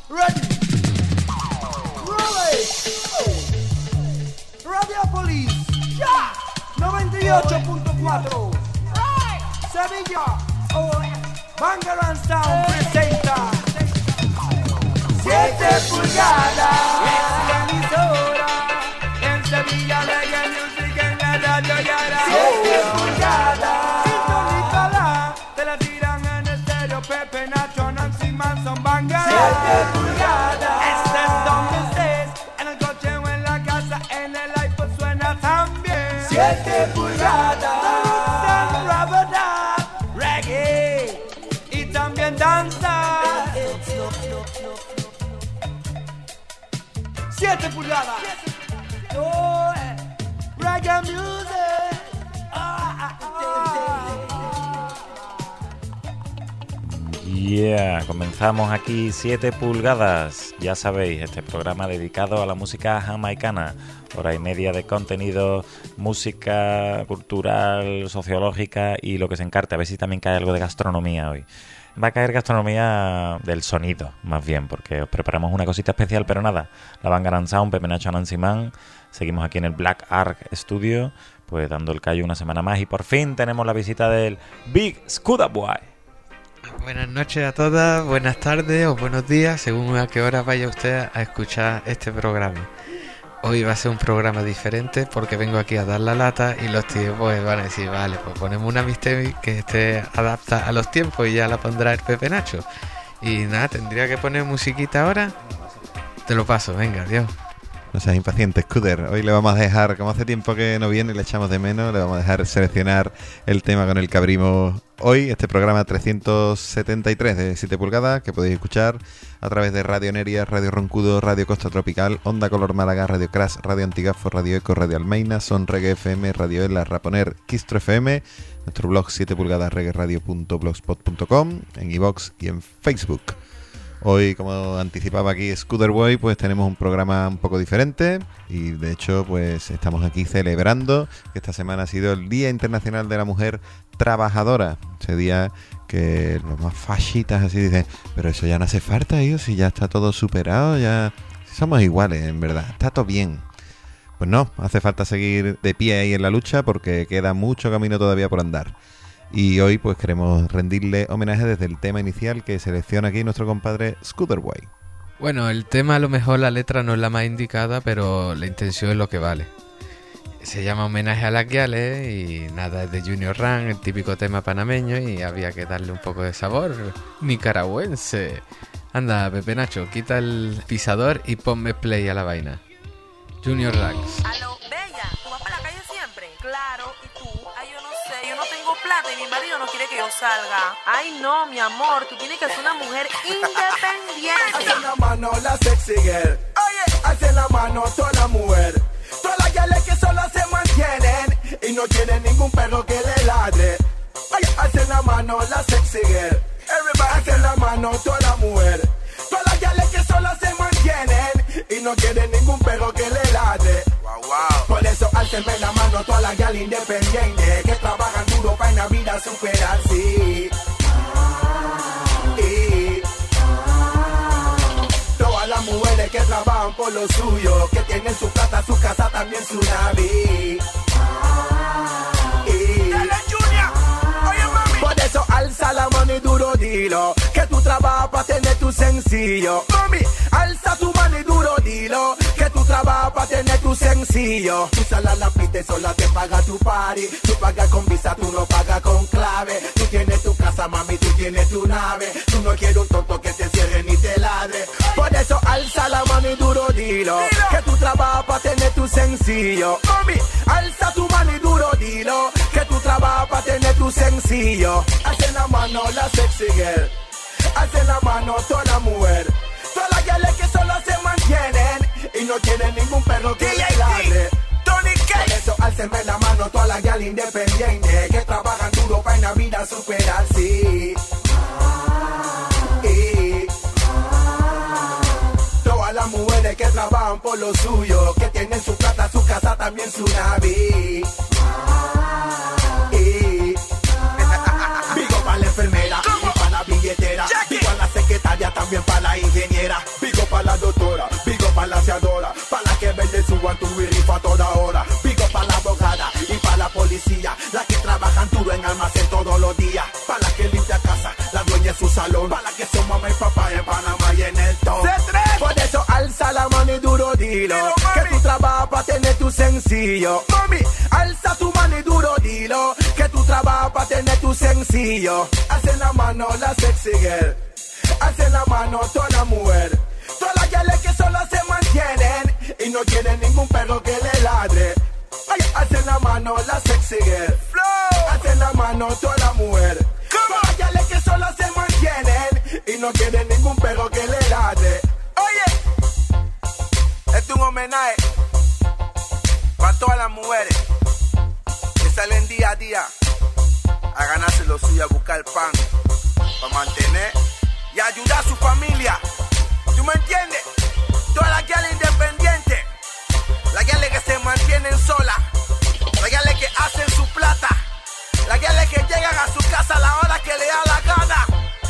Ready. Radio Police. Ya. 98.4. Sevilla. Bangarang Sound presenta 7 pulgadas. Emisora. En Sevilla Reggae Music en la radio Yara. 7 pulgadas. Sintonícala. Te la tiran en estéreo. Pepe, Nacho, Nancy Manson, Bangarang. 7 pulgadas. Este es donde estés. En el coche o en la casa. En el iPod suena también. 7 pulgadas. Reggae. Y también danza. 7 pulgadas. Oh, reggae music. Yeah, comenzamos aquí 7 pulgadas. Ya sabéis, este programa dedicado a la música jamaicana. Hora y media de contenido, música cultural, sociológica y lo que se encarte. A ver si también cae algo de gastronomía hoy. Va a caer gastronomía del sonido, más bien, porque os preparamos una cosita especial, pero nada. La Bangarang Sound, Pepe, Nacho, Nancy Man. Seguimos aquí en el Black Ark Studio, pues dando el callo una semana más. Y por fin tenemos la visita del Big Skuda Boy. Buenas noches a todas, buenas tardes o buenos días, según a qué hora vaya usted a escuchar este programa. Hoy va a ser un programa diferente porque vengo aquí a dar la lata y los tíos pues van a decir, vale, pues ponemos una mixtape que esté adapta a los tiempos y ya la pondrá el Pepe Nacho. Y nada, tendría que poner musiquita ahora. Te lo paso, venga, adiós. No seas impaciente, Scooter. Hoy le vamos a dejar, como hace tiempo que no viene y le echamos de menos, le vamos a dejar seleccionar el tema con el que abrimos hoy este programa 373 de 7 pulgadas, que podéis escuchar a través de Radio Neria, Radio Roncudo, Radio Costa Tropical, Onda Color Málaga, Radio Crash, Radio Antigafo, Radio Eco, Radio Almeina, Son Reggae FM, Radio Ela, Raponer, Quistro FM, nuestro blog 7 pulgadas reggaeradio.blogspot.com, en iVoox y en Facebook. Hoy, como anticipaba aquí Scooter Boy, pues tenemos un programa un poco diferente y de hecho pues estamos aquí celebrando que esta semana ha sido el Día Internacional de la Mujer Trabajadora. Ese día que los más fascistas así dicen, pero eso ya no hace falta, hijo, si ya está todo superado, ya somos iguales, en verdad, está todo bien. Pues no, hace falta seguir de pie ahí en la lucha porque queda mucho camino todavía por andar. Y hoy pues queremos rendirle homenaje desde el tema inicial que selecciona aquí nuestro compadre Scooter Boy. Bueno, el tema a lo mejor la letra no es la más indicada, pero la intención es lo que vale. Se llama Homenaje a las Guiales y nada, es de Junior Rang, el típico tema panameño y había que darle un poco de sabor nicaragüense. Anda, Pepe Nacho, quita el pisador y ponme play a la vaina. Junior Ranks. Aló, Bella, ¿tú vas para la calle siempre? Claro, ¿y tú? Ay, yo no sé, yo no tengo plata y mi marido no quiere que yo salga. Ay, no, mi amor, tú tienes que ser una mujer independiente. Hace la mano la sexy girl. Oye, hace la mano toda la mujer. Todas las gales que solo se mantienen y no tienen ningún perro que le ladre. Oye, hace la mano la sexy girl. Everybody hace la mano toda la mujer. Todas las gales que solo se mantienen y no tienen ningún perro que le ladre. Wow, wow. Por eso álcenme la mano todas las gales independientes que trabajan duro para en la vida superar, sí. Todas las mujeres que trabajan por lo suyo, que tienen su plata, su casa, también su nave. Dale, Junior. Oye, mami. Por eso alza la mano y duro dilo, que tú trabajas para tener tu sencillo. Mami, alza tu mano y duro dilo, que tú trabajas para tener tu sencillo. Tú salas la pita y sola te paga tu party. Tú pagas con visa, tú no pagas con clave. Tú tienes tu casa, mami, tú tienes tu nave. Tú no quieres un tonto que te cierre ni te ladre. Por eso alza la mano y duro dilo, que tú trabajas para tener tu sencillo. Mami, alza tu mano y duro dilo, que tú trabajas para tener tu sencillo. Hace la mano la sexy girl, hace la mano toda la mujer. Todas las gales que solo se mantienen y no tienen ningún perro que le ladre. Por eso álcenme la mano todas las gales independientes que trabajan duro para en la vida superar, sí. Todas las mujeres que trabajan por lo suyo, que tienen su plata, su casa, también su nave. Vigo para la enfermera y para la billetera, vigo a la secretaria, también para la ingeniera. one, two y rifa a toda hora. Pico pa' la abogada y pa' la policía, las que trabajan duro en almacén todos los días. Pa' la que limpia casa, la dueña en su salón. Pa' la que son mamá y papá en Panamá y en el ton. Por eso alza la mano y duro dilo, que tú trabajas pa' tener tu sencillo. Mami, alza tu mano y duro dilo, que tú trabajas pa' tener tu sencillo. Hacen la mano la sexy girl, hacen la mano toda la mujer. Todas las gales que solo se mantienen y no quieren ningún perro que le ladre. Ay, hacen la mano la sexy girl, hacen la mano toda la mujer. Todas las gales que solo se mantienen y no quieren ningún perro que le ladre. Oye, este es un homenaje para todas las mujeres que salen día a día a ganarse lo suyo, a buscar pan para mantener y ayudar a su familia. ¿Tú me entiendes? Todas las gales independientes, las gales que se mantienen solas, las gales que hacen su plata, las gales que llegan a su casa a la hora que le da la gana.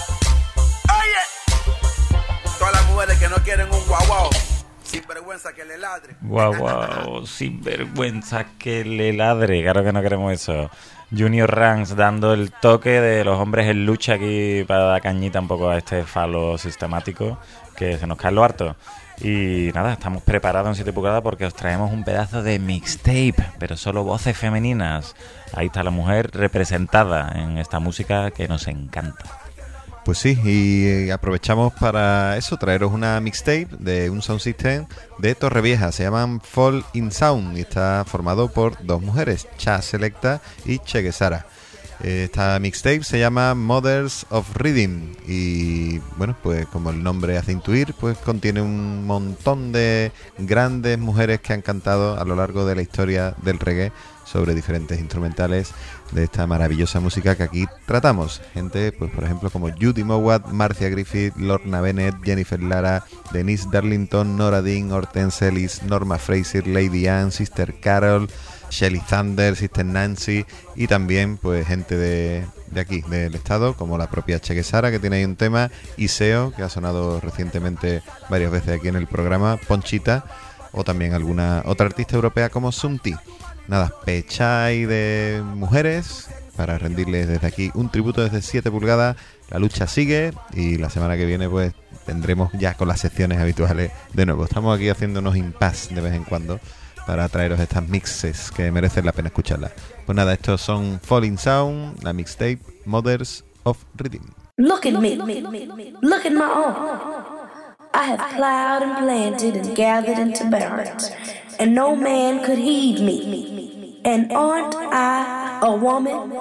Oye, todas las mujeres que no quieren un guau guau, sin vergüenza que le ladre. Guau, guau, sin vergüenza que le ladre. Claro que no queremos eso. Junior Ranks dando el toque de los hombres en lucha aquí para dar cañita un poco a este falo sistemático que se nos cae lo harto. Y nada, estamos preparados en 7 pulgadas porque os traemos un pedazo de mixtape, pero solo voces femeninas. Ahí está la mujer representada en esta música que nos encanta. Pues sí, y aprovechamos para eso, traeros una mixtape de un sound system de Torrevieja. Se llaman Fall in Sound y está formado por 2 mujeres, Cha Selecta y Che Guesara. Esta mixtape se llama Mothers of Rhythm y bueno, pues como el nombre hace intuir, pues contiene un montón de grandes mujeres que han cantado a lo largo de la historia del reggae sobre diferentes instrumentales de esta maravillosa música que aquí tratamos. Gente, pues por ejemplo como Judy Mowat, Marcia Griffith, Lorna Bennett, Jennifer Lara, Denise Darlington, Nora Dean, Hortense Ellis, Norma Fraser, Lady Anne, Sister Carol, Shelly Thunder, Sister Nancy y también pues gente de aquí, del estado, como la propia Che Guesara, que tiene ahí un tema, Iseo, que ha sonado recientemente varias veces aquí en el programa, Ponchita, o también alguna otra artista europea como Sumti. Nada, pechai de mujeres para rendirles desde aquí un tributo desde 7 pulgadas. La lucha sigue y la semana que viene pues tendremos ya con las secciones habituales de nuevo. Estamos aquí haciendo unos impasse de vez en cuando para traeros estas mixes que merecen la pena escucharlas. Pues nada, estos son Falling Sound, la mixtape Mothers of Rhythm. Look at me, look at my arm. I have plowed and planted and gathered into barns, and no man could heed me. And aren't I a woman?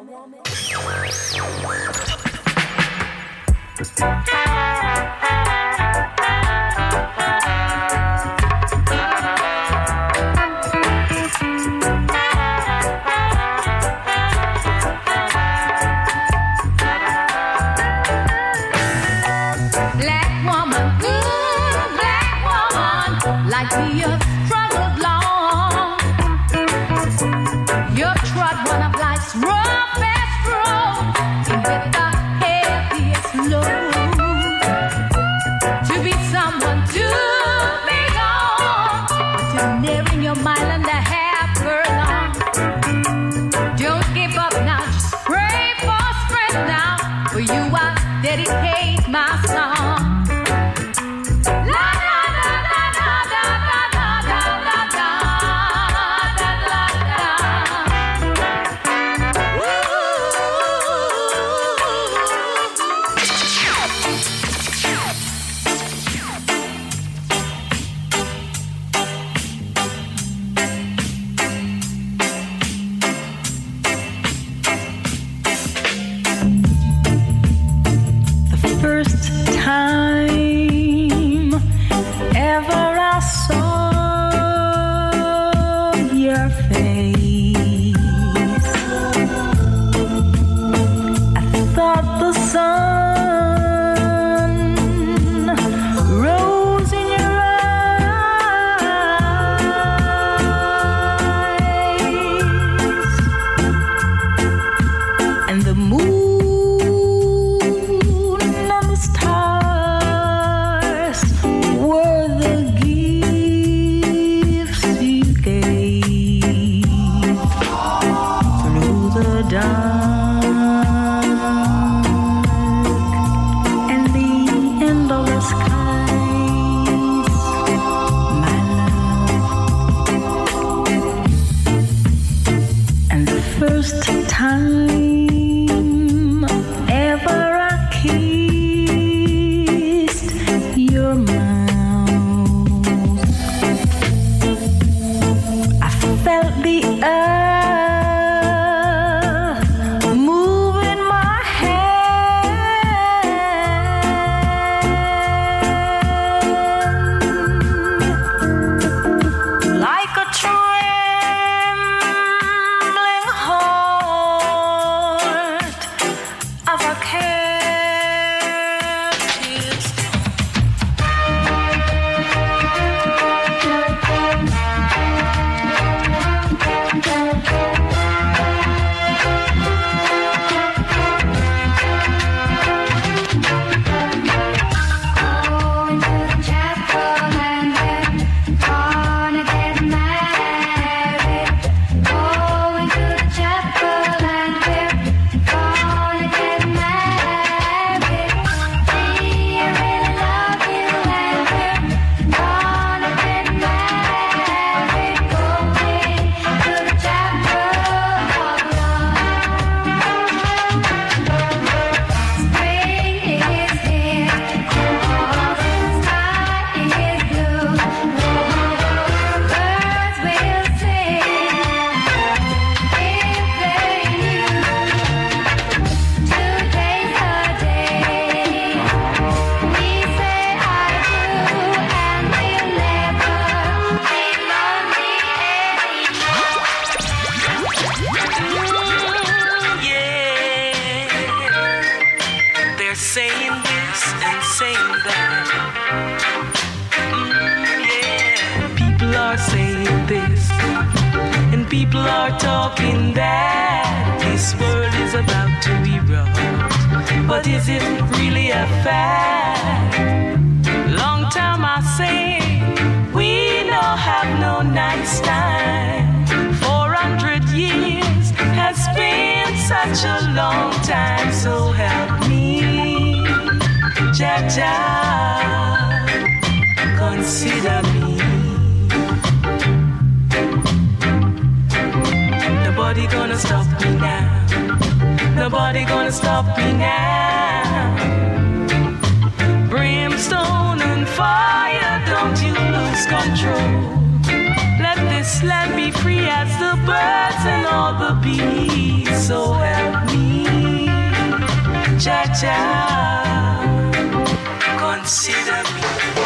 Like we have struggled long, you've trod one of life's roughest roads, and with the heaviest load, to be someone to be gone, to nearing your mile and a half furlong. Don't give up now, just pray for strength now, for you I dedicate my song. the dark and the endless skies, my love. And the first time ever I kissed your mouth, I felt the earth move in my hand like a trembling heart of a captive. Going to the chapel and we're gonna get married. Going to the chapel and we're gonna get married. We really love you and we're gonna get married. Going to the chapel of love. Spring is here, the sky is blue, birds will sing if they knew. Today's the day we say I do, and we'll never be lonely anymore. Yeah, they're saying this and saying that. Yeah, people are saying this and people are talking that this world is about to erupt. But is it really a fact? Long time I say we no have no nice time. 400 years has been such a long time, so help me, Jaja, consider me. Nobody gonna stop me now. Nobody gonna stop me now. Brimstone and fire, don't you lose control. Let this land be free as the birds and all the bees. So help me, Jaja, consider me.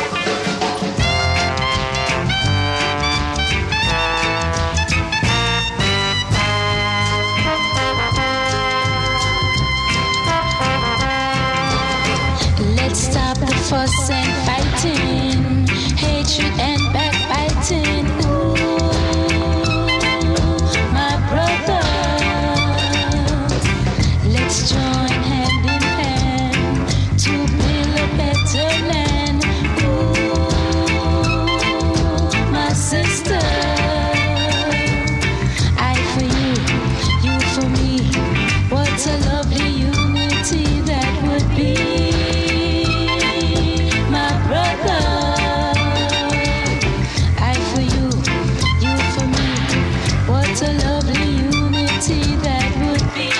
Let's stop the fuss and fighting, hatred and backbiting. Ooh, my brother, let's join hand in hand to build a better land. Ooh, my sister, I for you, you for me. What a lovely unity that would be. My brother, I for you, you for me. What a lovely unity that would be.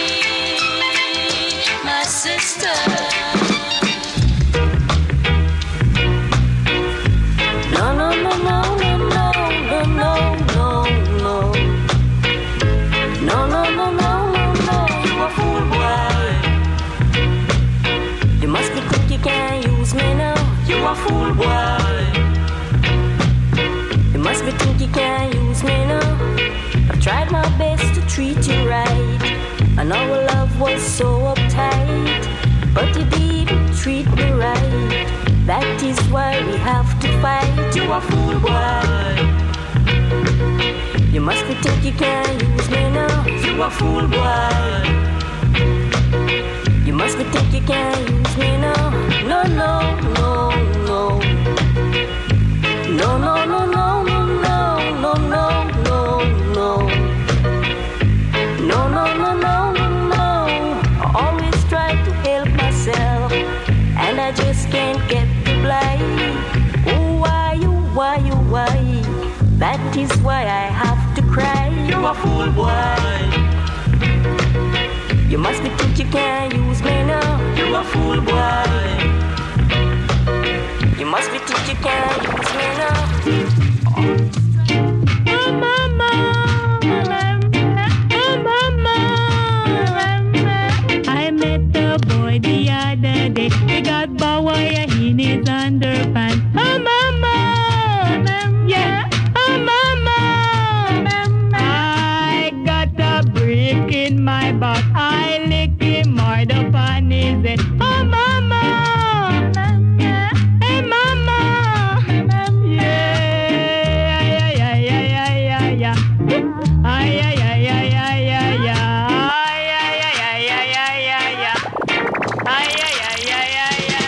My sister. No, no, no, no, no, no, no, no, no. No, no, no, no, no, no. You a fool, boy. You must be quick, you can't use me now. You a fool, boy. You must be think you can't use me now. I've tried my best to treat you right, and our love was so uptight, but you didn't treat me right. That is why we have to fight. You a fool, boy. You must be think you can't use me now. You a fool, boy. You must be think you can't use me now. No, no, no, no. No, no, no, no, no, no, no, no, no, no. No, no, is why I have to cry. You a fool boy. You must be think you can't use me now. You a fool boy. You must be think you can't use me now. Oh mama, oh mama. I met the boy the other day. He got bow wire in his underpants. Oh mama, yeah. Oh mama, I got a brick in my butt. I lick him hard up on his head. Oh mama, hey mama, yeah, yeah, yeah, yeah, yeah, yeah, yeah. Ay, ay, ay, ay, ay, ay, ay. Ay, ay, ay, ay, ay, ay, ay, ay. Ay, ay, ay, ay, ay, ay, ay.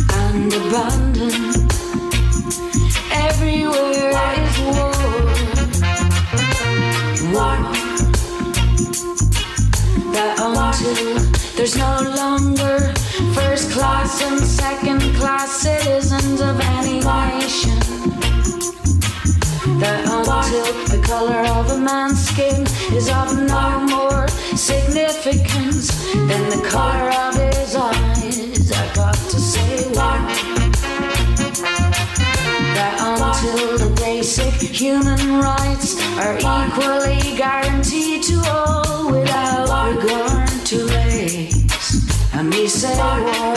and abandon. Everywhere is war. War. That until there's no longer first class and second class citizens of any nation. That until the color of a man's skin is of no more significance than the color of his eyes. I got to say why. That until the basic human rights are equally guaranteed to all without regard to race. And me say war.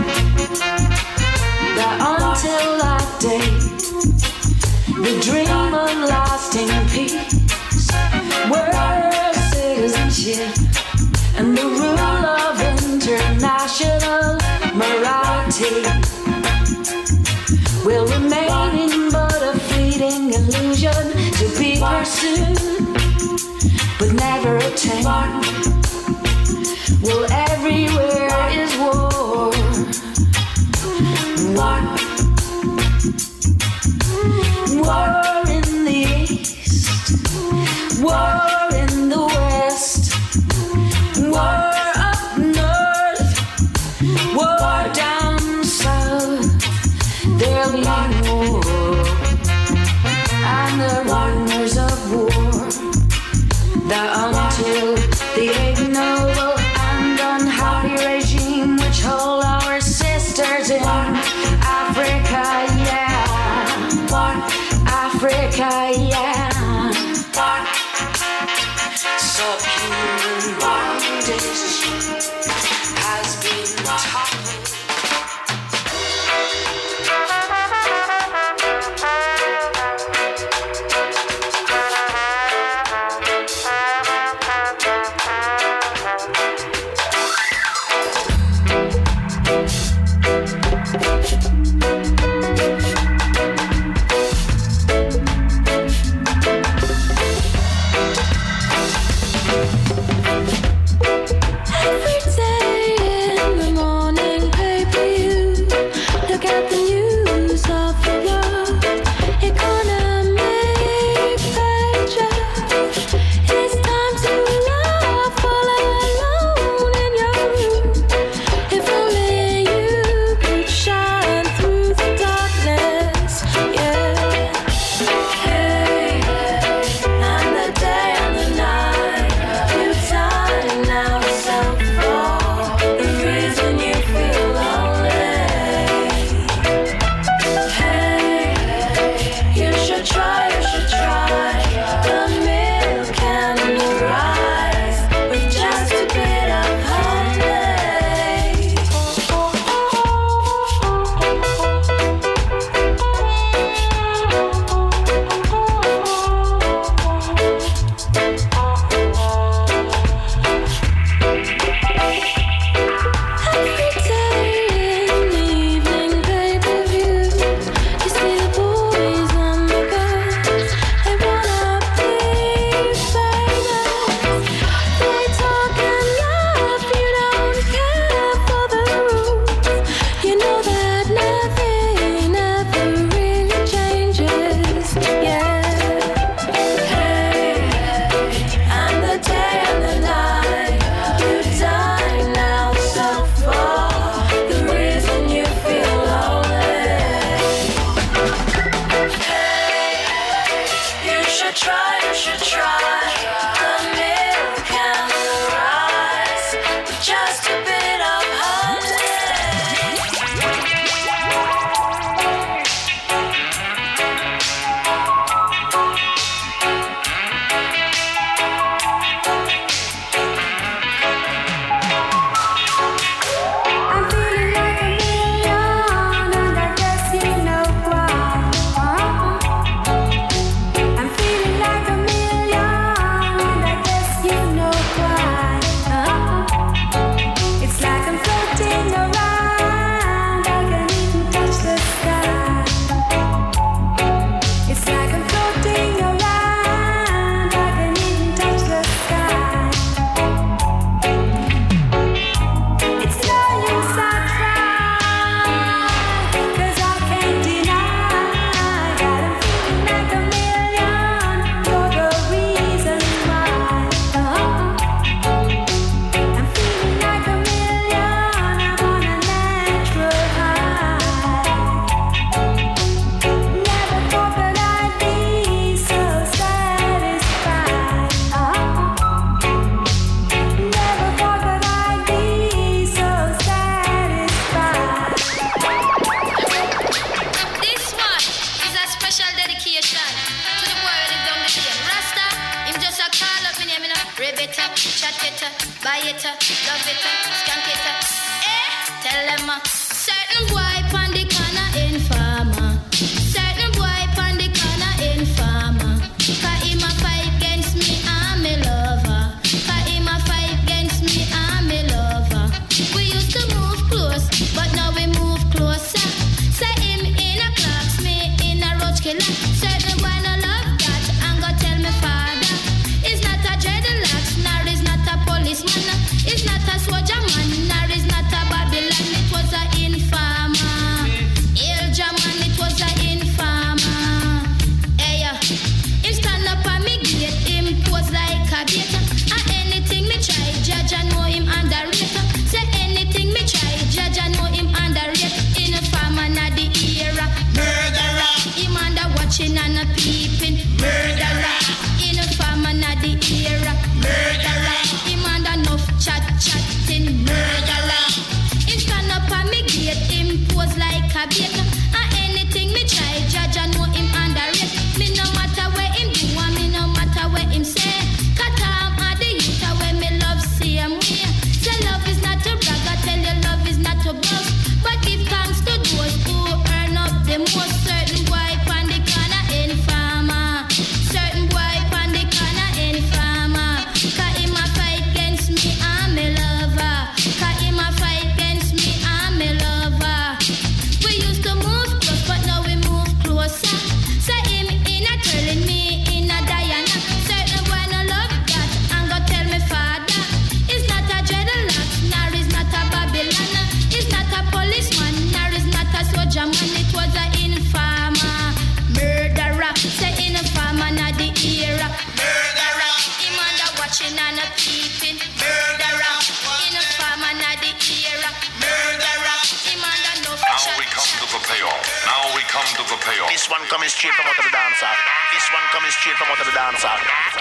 That until that day, the dream of lasting peace, world citizenship, and the rule of international morality will remain but a fleeting illusion to be pursued, but never attained. Well, everywhere is war. War. War in the east, war in the west, war up north, war down south. There'll be war, and the rumors of war, that until the ignoble and unhappy regime which hold our buy it, love it, skank it. Tell them certain boy pon the corner informer. Certain boy pon the corner informer. 'Cause him a fight against me and me lover. 'Cause him a fight against me and me lover. We used to move close, but now we move closer. Say him in a clocks, me in a roach killer. Certain boy no love that, and go tell me father. It's not a dreadlocks, nor is not a policeman. It's not a soldier man, nor is not a Babylon. It was a informer. Ilja man, it was a informer. Hey, him stand up on me gate, him pose like a bait. And anything me try, judge I know him underrate. Say anything me try, judge I know him underrate. Informer na the era. Murderer. Him under watching and a peeping. Murderer. Informer na the era. Murderer. Him under enough chatting. Murderer. Him stand up on me gate, him pose like a bait. And anything me try, judge I know him underrate. Me no matter where him do, and me no matter where him say. Cut him at the youth where me love same way. Say love is not to brag, I tell you love is not to boast. But give thanks to those who earn up the most. Certain boy pon the corner informer. Certain boy pon the corner informer. 'Cause him a fight against me and me lover. 'Cause him a fight against me and me lover. We used to move close, but now we move closer. Say him in a curling, me in a Diana. Certain boy no love that, and go tell me father. It's not a dreadlock, nor is not a Babylon. It's not a policeman, nor is not a soldier man. It was a informer. Murderer, say informer na the era. Murderer, him under watching and a peeping. Murderer, informer na the era. Murderer, him under no Now we come to the payoff. Now we come to the payoff. This one coming straight from out of the dancer. This one coming straight from out of the dancer.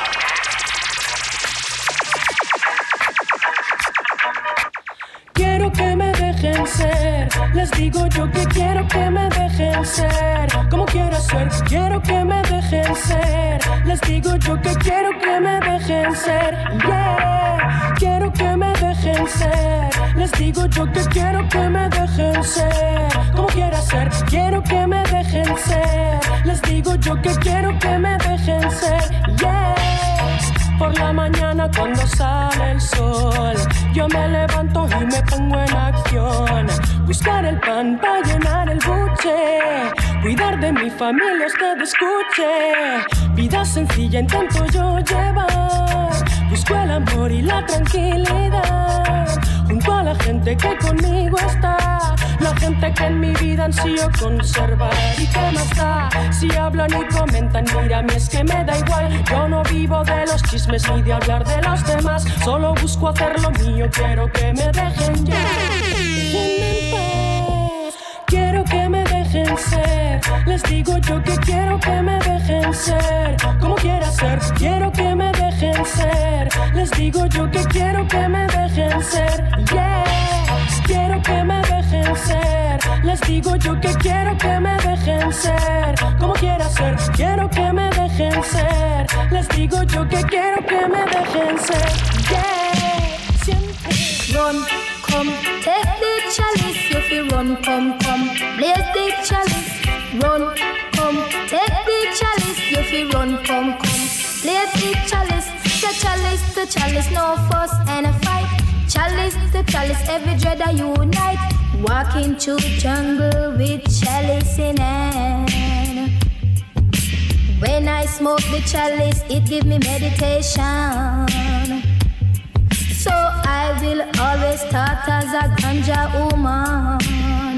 Quiero que me dejen ser, les digo yo que quiero que me dejen ser, como quiero ser, quiero que me dejen ser, les digo yo que quiero que me dejen ser, yeah, quiero que me dejen ser, les digo yo que quiero que me dejen ser, como quiero ser, quiero que me dejen ser, les digo yo que quiero que me dejen ser, yeah. Por la mañana cuando sale el sol, yo me levanto y me pongo en acción. Buscar el pan para llenar el buche, cuidar de mi familia, usted escuche. Vida sencilla intento yo llevar, busco el amor y la tranquilidad, junto a la gente que conmigo está, la gente que en mi vida ansío conservar. ¿Y qué más da? Si hablan y comentan, mira, a mí es que me da igual. Yo no vivo de los chismes ni de hablar de los demás, solo busco hacer lo mío, quiero que me dejen ya. Déjenme en paz. Quiero que me dejen ser, les digo yo que quiero que me dejen ser, como quiera ser, quiero que me dejen ser, les digo yo que quiero que me dejen ser, yeah. Quiero que me dejen ser, les digo yo que quiero que me dejen ser, como quiera ser, quiero que me dejen ser, les digo yo que quiero que me dejen ser, yeah. Siempre. Run, come, take the chalice. If you run, come, blaze the chalice. Run, come, take the chalice. If you run, come, blaze the chalice. The chalice, the chalice, no fuss and a fight. Chalice to chalice, every dread I unite. Walking through the jungle with chalice in hand. When I smoke the chalice, it give me meditation. So I will always start as a ganja woman.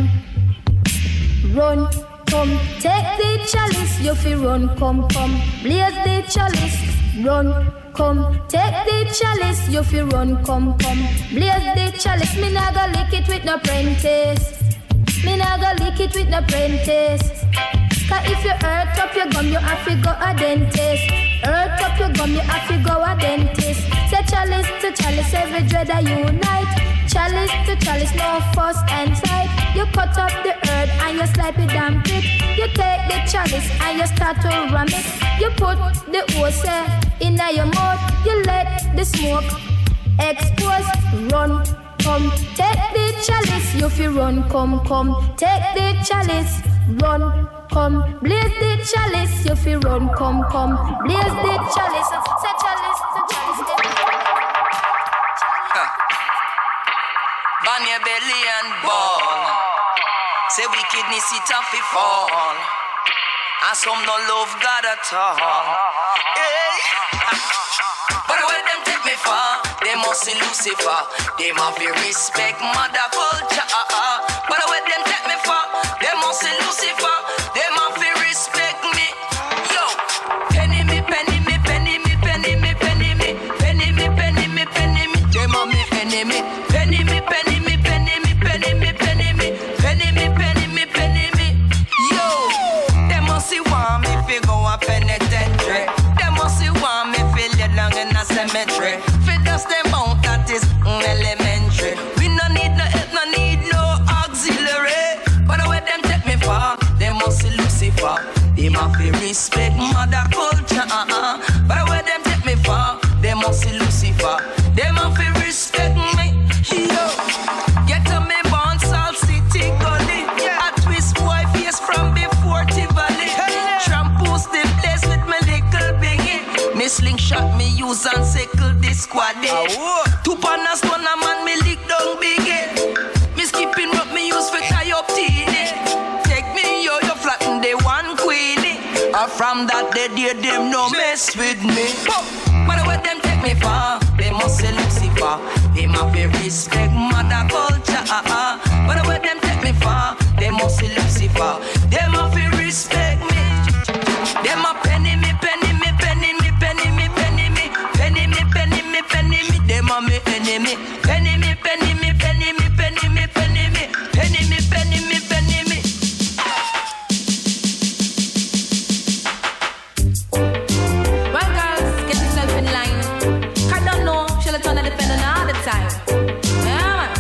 Run, come, take the chalice. You feel run, come, blaze the chalice. Run, come, take the chalice. You feel run, come, blaze the chalice. Me nah go lick it with no prentice. Me nah go lick it with no prentice. 'Cause if you hurt up your gum, you have to go a dentist. Hurt up your gum, you have to go a dentist. Say chalice to chalice, every dread I unite. Chalice to chalice, no fuss and fight. You cut up the earth and you slap it down pit. You take the chalice and you start to ram it. You put the hose in your mouth. You let the smoke expose, run, come. Take the chalice, you fi run, come. Take the chalice, run, come. Blaze the chalice, you fi run, come. Blaze the chalice, say chalice, say chalice. Ban your belly and ball. Say wickedness it a fi fall. And some no love God at all. Hey. But where them take me far, they must see Lucifer. They must be respect mother culture. But where them take me far, they must see Lucifer. They must be respect me. Yo, penny me, penny me, penny me, penny me, penny me, penny me, penny me, penny me. They must me penny me, penny me, penny me, penny me, penny me, penny me, penny me, penny me, penny me. Yo, they must see want me fi go a penitentiary. They must see want me fi lay down in a cemetery. Fi dust them out that is elementary. We no need no help, no need no auxiliary. But where them take me far, they must see Lucifer. They must fi respect mother culture. But where them take me far, they must see Lucifer. They must fi respect me. Yo, get to me born Salt City Gully. I twist boy face from before Tivoli. Trampoose the place with my little bingy. Me slingshot me use and circle the squad. Two partners stone a man me lick down biggie. Me skipping rope me use for tie up teeny. Take me yo flatten the one queenie. From that day them no mess with me. But where them take me far, they must say Lucifer. They must be respect mother culture. But where them take me far, they must say Lucifer. They must be respect me. They must penny me, penny me, penny me, penny me, penny me, penny me, penny me, penny me. They must me enemy. Penny me, penny me, penny me, penny me, penny me, penny me, penny me, penny me. Well, girls, get yourself in line. I don't know, shall I turn on the pen all the time? Yeah, man.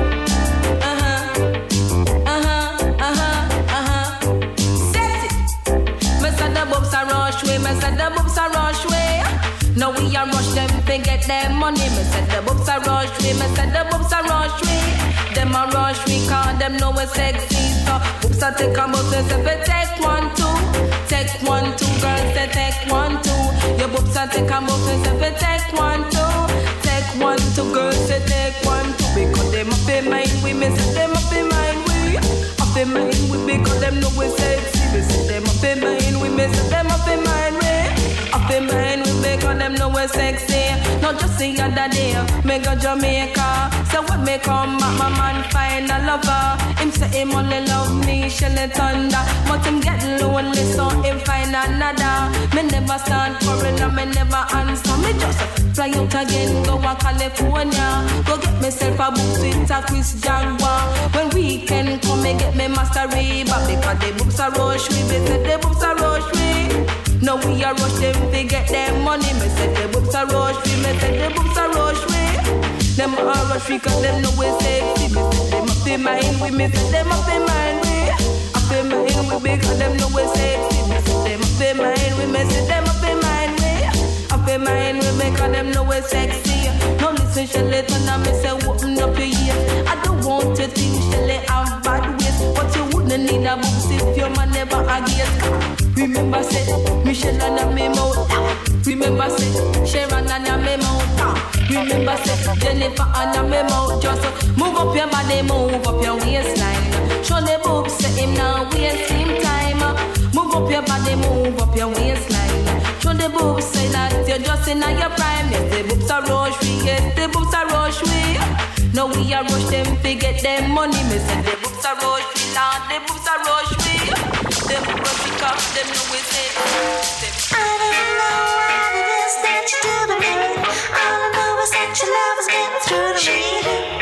Set it. Me said the boobs are rush way, me said the boobs are rush way. Now we are rush them to get them money. Me said the boobs are rush way, me said the boobs are rush way. Them a rush we call them know we sexy. So boobs are take a boobs if we take 1, 2. Take 1, 2, girls say take 1, 2. Your boobs are take a boobs if we take 1, 2. Take 1, 2, girls say take 1, 2. Because them up in mind we, me say them up in mind we. Up in mind we because them know we sexy. Me say them up in mind we, me say them up in mind we. Up in mind we because them know we sexy. Not just the other day, me go Jamaica. So when me come back, my man find a lover. Him say him only love me, Shelly Thunder. But him get lonely, so him find another. Me never start quarrel and me never answer. Me just fly out again, go to California. Go get myself a book with a Chris Jaguar. When weekend come, me get me Master Reebok. Because the books are rush we, me say the books are rush we. Now we are rush them to get them money. Me say the books are rush we, me say the books are rush we. Them are rush we cause them know we sexy. Me say them up in mind we, me say them up in mind we. Up in mind we because them know we sexy. Me say them up in mind we, me say them up in mind we. Up in mind we because them know we sexy. Now listen Shelly Thunder, me say open up your ears. I don't want to think Shelly have bad ways, but you wouldn't need a books if your man never against. Remember say Michelle and me mouth. Remember say Sharon and me mouth. Remember say Jennifer and me mouth. Just move up your body, move up your waistline. Show the books say him now waste him time. Move up your body, move up your waistline. Show the books say that you're just in your prime. Yes, the books are rush we. Yes, the books are rush we. Now we are rush them to get them money. Me say the books are rush we. Now the books are rush we. Them rush we cause them know we say. I don't know what it is that you do to me. All I know is that your love is getting through to me.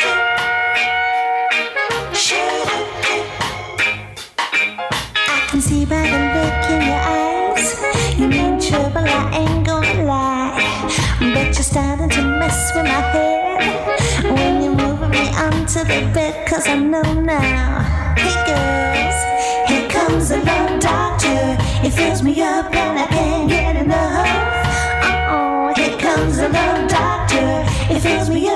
I can see by the look in your eyes, you mean trouble, I ain't gonna lie. But you're starting to mess with my head when you're moving me onto the bed, cause I know now. Hey girls, here comes the love doctor. It fills me up and I can't get enough. Oh, here comes the love doctor. It fills me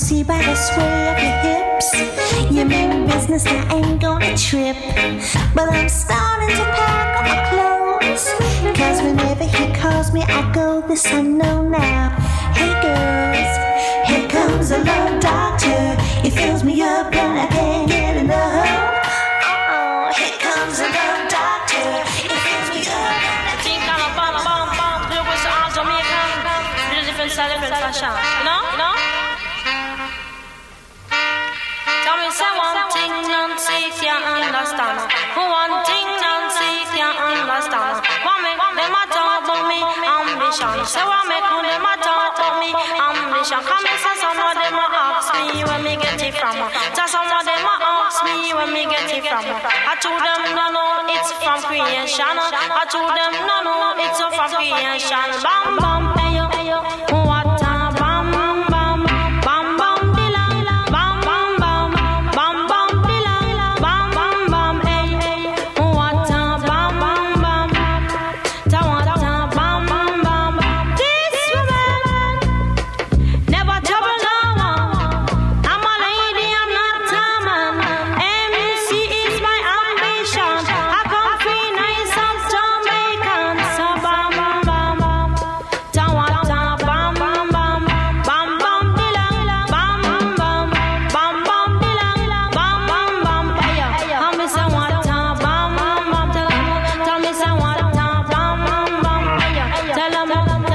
see by the sway of your hips. You mean business, I ain't gonna trip. But I'm starting to pack up my clothes, cause whenever he calls me, I go, this I know now. Hey girls, here comes the love doctor. He fills me up and I can't get enough. Oh, here comes the love doctor. He fills me up and I think I'm a bomb, bomb, bomb. There was all Jamaican, different style, different fashion. You know? Tell me, say one thing, Nancy can't understand. One thing, Nancy can't understand. What make them a talk about me ambition? Say what make them a talk about me ambition? Come and say some of them a ask me where me get it from. Tell some of them a ask me where me get it from. I told them no, it's from creation. I told them no, it's from creation. Bam bam, hey yo, what a bam bam, bam bam dilang, bam bam bam, bam bam dilang, bam bam bam, hey, what a bam bam, ta what a bam bam. This woman never trouble no one. I'm a lady, I'm not a man. MC is my ambition. I come free nice and Jamaican. So bam bam bam, ta what a bam bam bam, bam bam dilang, bam bam bam, bam bam dilang, bam bam bam. Hey yo, I me say what a bam bam. Tell me say what a bam bam. Hey yo, tell 'em.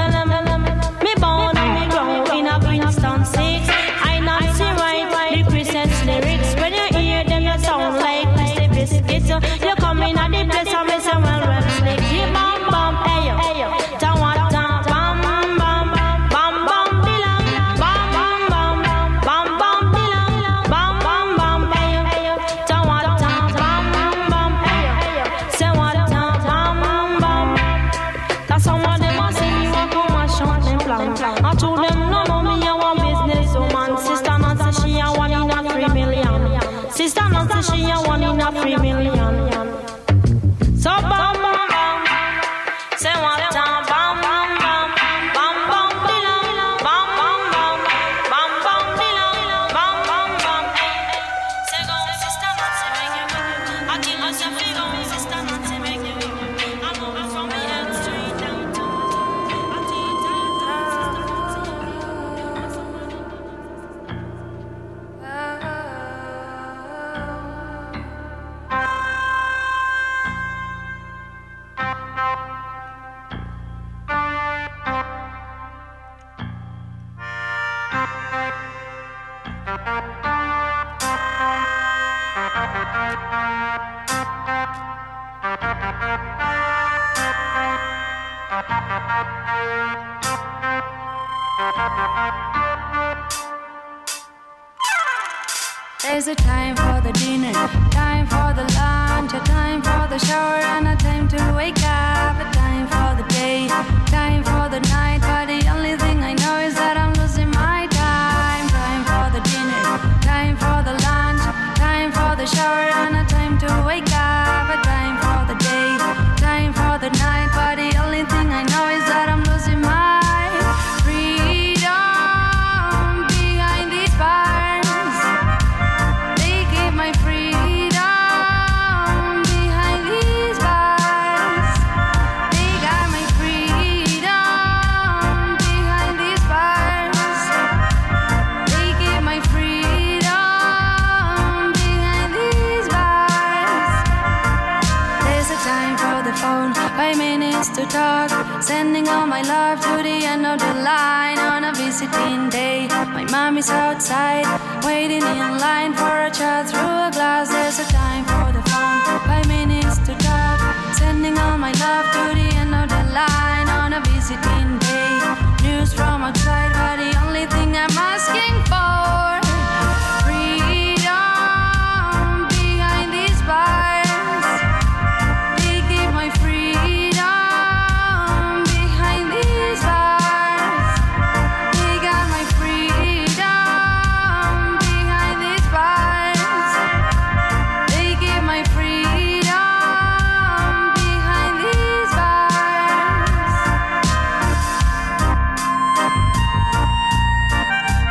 Me born and me grow in a Princeton 6. I not see right the Christian's lyrics. When you hear them, you sound like Christy Biscuit. You come in at the place and me say well slick. Bam bam, hey yo, ta what a bam bam, bam bam dilang, bam bam bam, bam bam dilang, bam bam bam, hey yo, ta what a bam bam, hey yo, say what a bam bam. That's some of them a say you a come and short them plan. I told them no, me a one business woman. Sister Nancy she a one in a 3 million. Sister Nancy she a one in a 3 million. So bam bam bam, say what a bam bam bam, bam bam dilang, bam bam bam, bam bam dilang, bam bam bam. Say go Sister Nancy make you I tell you say fi go Sister Nancy make you I know from the head straight down to I tell you There's a time for the dinner, time for the lunch, a time for the shower, and a time to wake up, a time for the day, time for the night. But the only thing I know is that I'm losing my time. Time for the dinner, time for the lunch, time for the shower, and a time to wake up, a time for the day, time for the night. But the only thing I know is that I'm losing my freedom behind these bars. They keep my freedom behind these bars. They got my freedom behind these bars. They keep my freedom behind these bars. There's a time for the phone, 5 minutes to talk, sending all my love to the end of the line on a visiting day. My mom is outside, waiting in line for a chat through a glass. There's a time for the phone, 5 minutes to talk, sending all my love to the end of the line on a visiting day. News from outside, but the only thing I'm asking for, freedom behind these bars. They keep my freedom behind these bars. They got my freedom behind these bars. They keep my freedom behind these bars.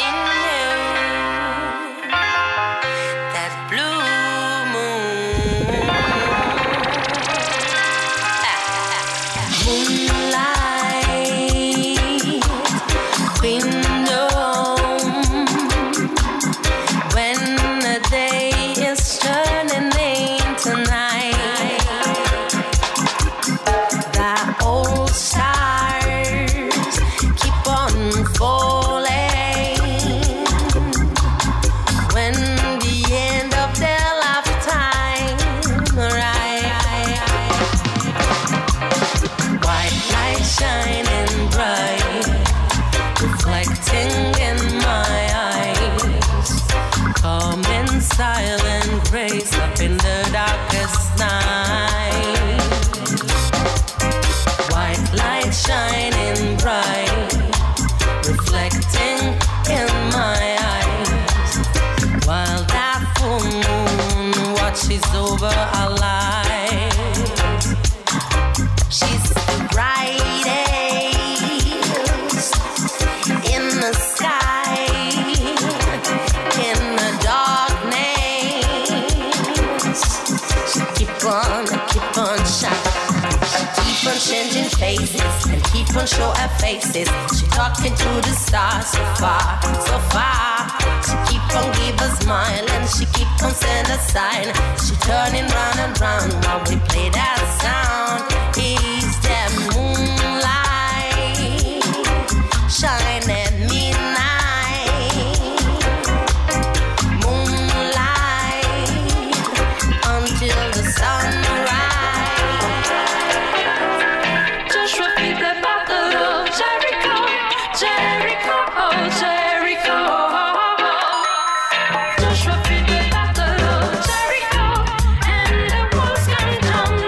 watching you. That blue moon. Moonlight window. When the day is turning into night, the old stars keep on falling. When the end of their lifetime, right? White light shining bright, reflecting in my eyes. Calm and silent grace up in the darkest night. White light shining bright, reflecting in my eyes. While that full moon watches over our lives. She's the brightest in the sky, in the darkness. She keep on shining. She keep on changing faces and keep on showing her faces. She talking to the stars so far, so far. She keep on give a smile and she keep on send a sign. She turning round and round while we play that sound. Is that moonlight shine at midnight? Moonlight until the sunrise. Just repeat the battle of Jericho, Jericho, oh Jericho. Just repeat the battle of Jericho, and the walls come down.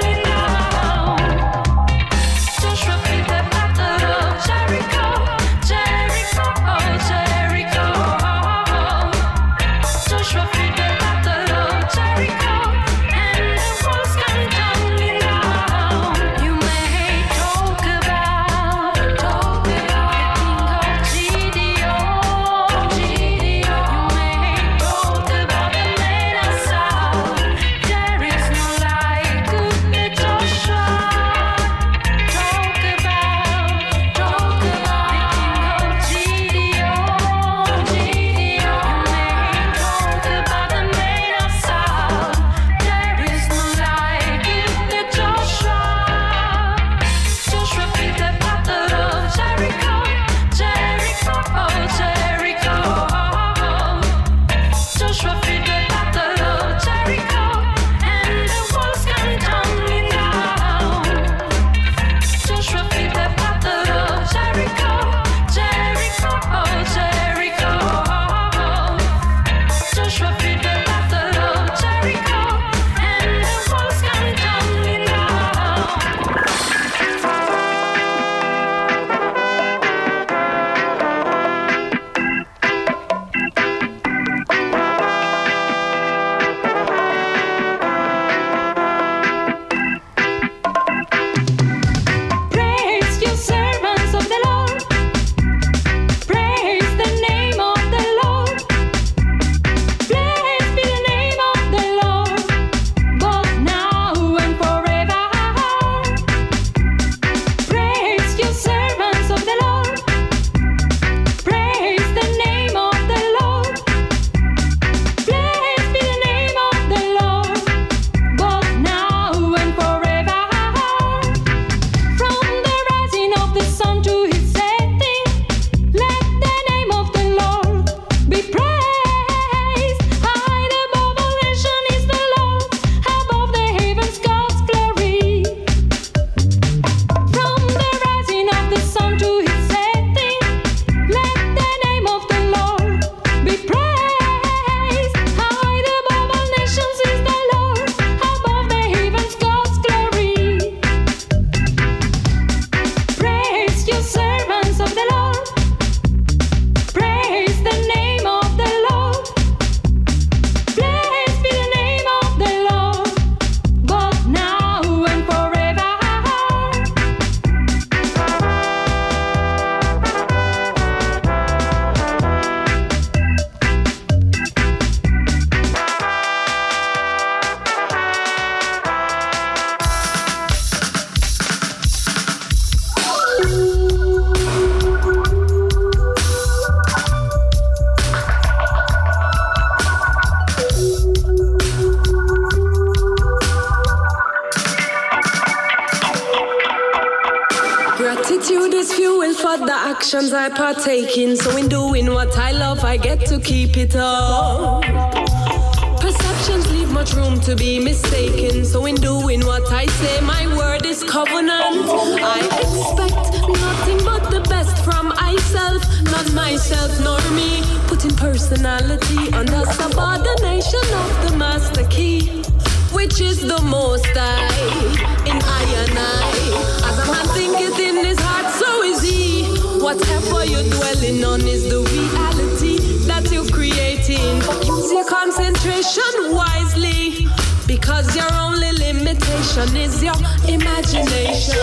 but the actions I partake in. So in doing what I love, I get to keep it up. Perceptions leave much room to be mistaken. So in doing what I say, my word is covenant. I expect nothing but the best from myself, not myself nor me. Putting personality under subordination of the master key, which is the most high in I and I. As a man thinketh in his heart, so is he. Whatever you're dwelling on is the reality that you're creating. Use your concentration wisely, because your only limitation is your imagination.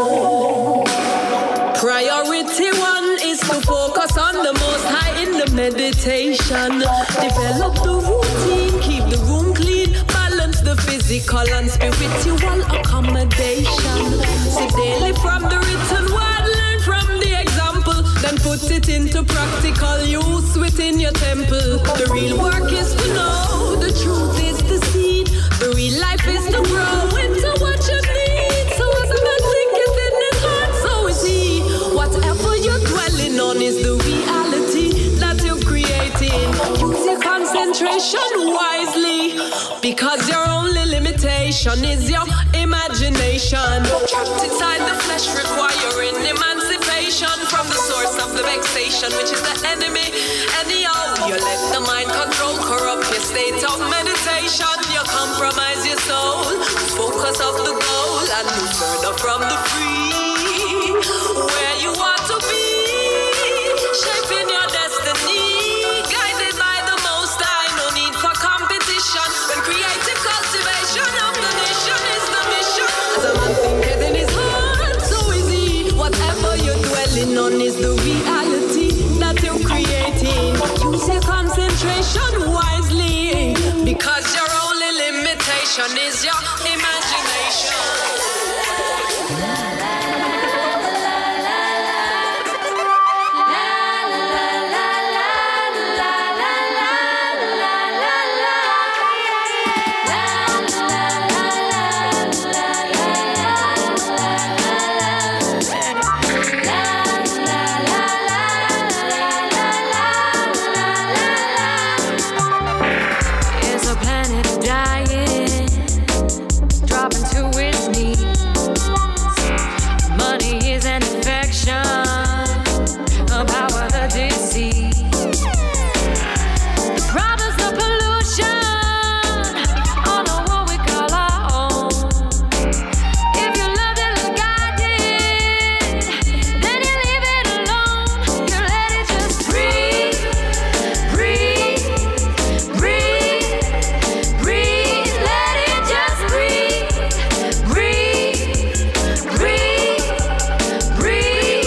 Priority one is to focus on the most high in the meditation. Develop the routine, keep the room clean, balance the physical and spiritual accommodation. See daily from the written word, learn from the example, then put it into practical use within your temple. The real work is to know, the truth is the seed, the real life is to grow into what you need. So as a man thinketh in his heart, so is he. Whatever you're dwelling on is the reality that you're creating. Use your concentration wisely, because your only limitation is your imagination. Trapped inside the flesh, requiring emancipation from the source of the vexation, which is the enemy. Anyhow, you let the mind control, corrupt your state of meditation. You compromise your soul, focus of the goal, and move further from the free. Where you want to be, shaping your destiny, guided by the Most High. No need for competition when creative cultivation of the nation is the mission. As a man thinketh in his heart, so is he. Whatever you're dwelling on is the reality that you're creating. Use your concentration wisely, because your only limitation is your imagination. Is a planet dying, dropping to its knees. Money is an infection, a power the disease. The problems, the pollution, on the world we call our own. If you love it like I did, then you leave it alone. You let it just breathe, breathe, breathe, breathe. Let it just breathe, breathe, breathe, breathe.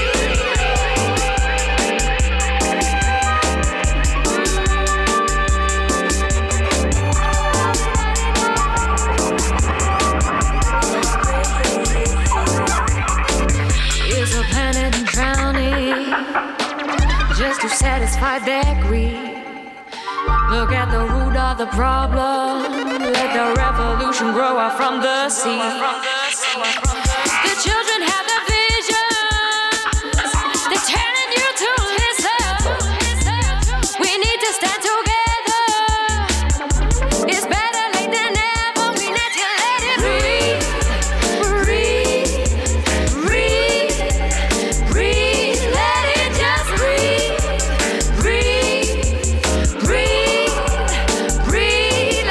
Is a planet drowning just to satisfy their greed? Look at the root of the problem. Let the revolution grow out from the seed. The children have the vision. They're telling you to listen. We need to stand together. It's better late than never. We need to let it breathe, breathe, breathe, breathe. Let it just breathe, breathe, breathe, breathe.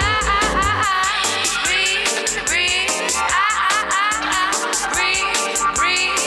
Breathe, breathe, breathe, breathe.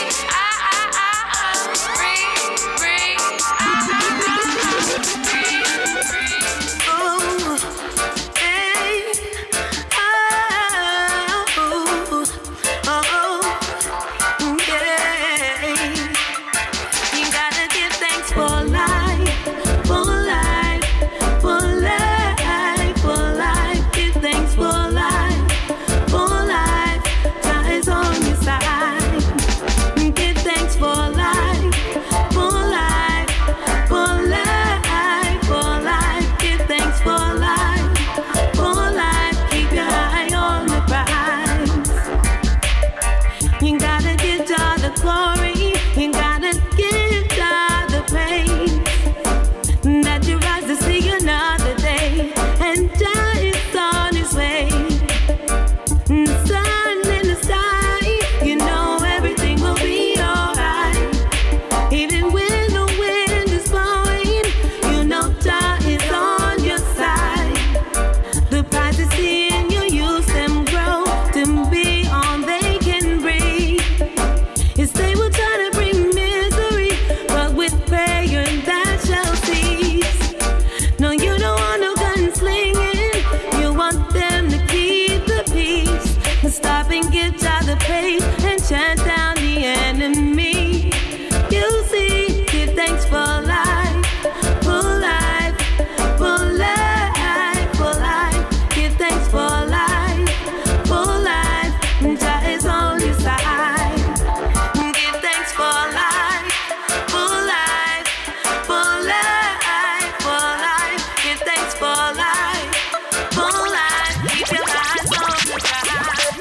give God the praise and chant down the enemy. You see, give thanks for life, for life, for life, for life. Give thanks for life, for life. Jah is on your side. Give thanks for life, for life, for life, for life. Give thanks for life, for life. Keep your eyes on the prize.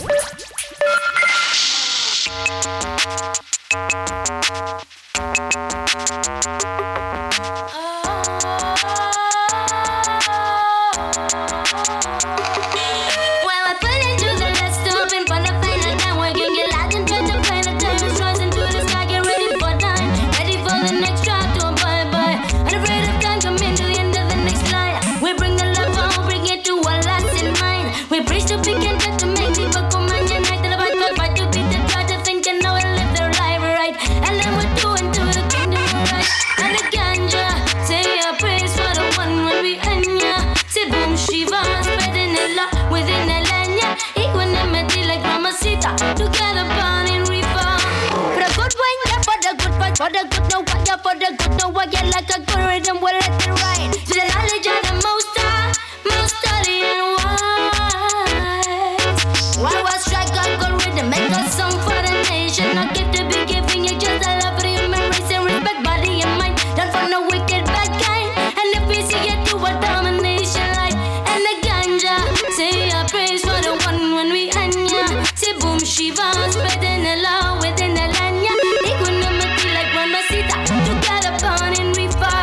Well, I put it to the last stop and for the final time. We're gonna get loud and turn the final time is rising to the sky. Get ready for time, ready for the next drop to a bye-bye. Unafraid of time, coming to the end of the next line. We bring the love home, bring it to our last in mind. We preach to pick and cut to make people come and unite. And about to fight to beat the try to think and know and live their life right. And then we're doing to the kingdom right. And the ganja, say a praise for the one when we end ya. Say boom shiva, spreading the love within the land, yeah. Equanimity like Mamacita, together born in reaper. For the good wine, yeah, for the good fight, for the good no what, yeah, for the good no what, yeah, like a good rhythm, we'll let it ride. To the knowledge of the most holy and wise. Why was strike a good rhythm, make a song for the nation. Not get to be giving you just a love for your memories and respect, body and mind. Done for no wicked bad kind. And if we see it to a domination light. And the ganja, say a praise for the one when we end ya. Say boom shiva, spreading the love within the land, yeah. Equanimity like Mamacita, together born in reaper.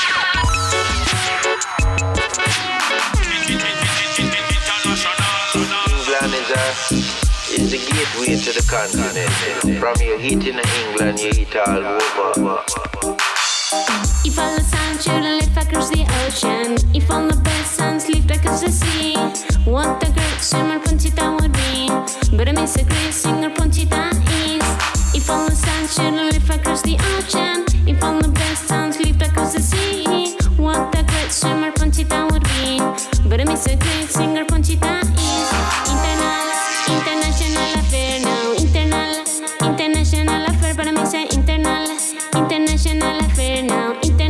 England is the gateway to the continent. From your heat in England, you eat all over. If all the sunshine lift across the ocean, if all the best suns lift across the sea, what a great swimmer Conchita would be. But I miss a great singer Conchita is. If all the sunshine lift across the ocean, if all the best suns lift across the sea, what a great swimmer Conchita would be. But I miss a great singer Conchita is. International affair now. International affair, but I miss a international affair now.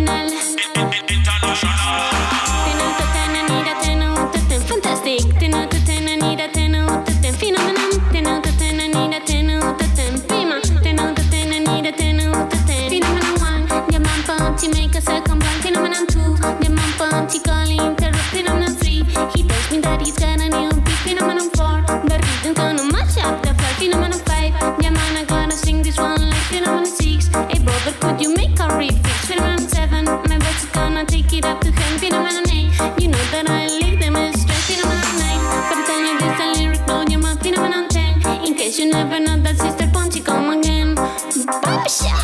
Fantastic. 10 out of 10, I need a 10 out of 10. Phenomenon. 10 out of 10, I need a 10 out of 10. Prima. 10 out of 10, I need a 10 out of 10. Phenomenon 1, diamant punch, make a second blank. Phenomenon 2, diamant punch, calling interrupt. Phenomenon 3, he tells me that he's got a new beat. Phenomenon 4, the rhythm gonna match up the fly. Phenomenon 5, diamant, I gotta sing this one like phenomenon 6. Hey brother, could you make a refix? Phenomenon 7, my voice is gonna take it up to 10. Phenomenon 8, you know that I leave them as straight. Phenomenon 9, by the time you get the lyric, blow your mind. Phenomenon 10, in case you never know that Sister Punchy come again. Basha!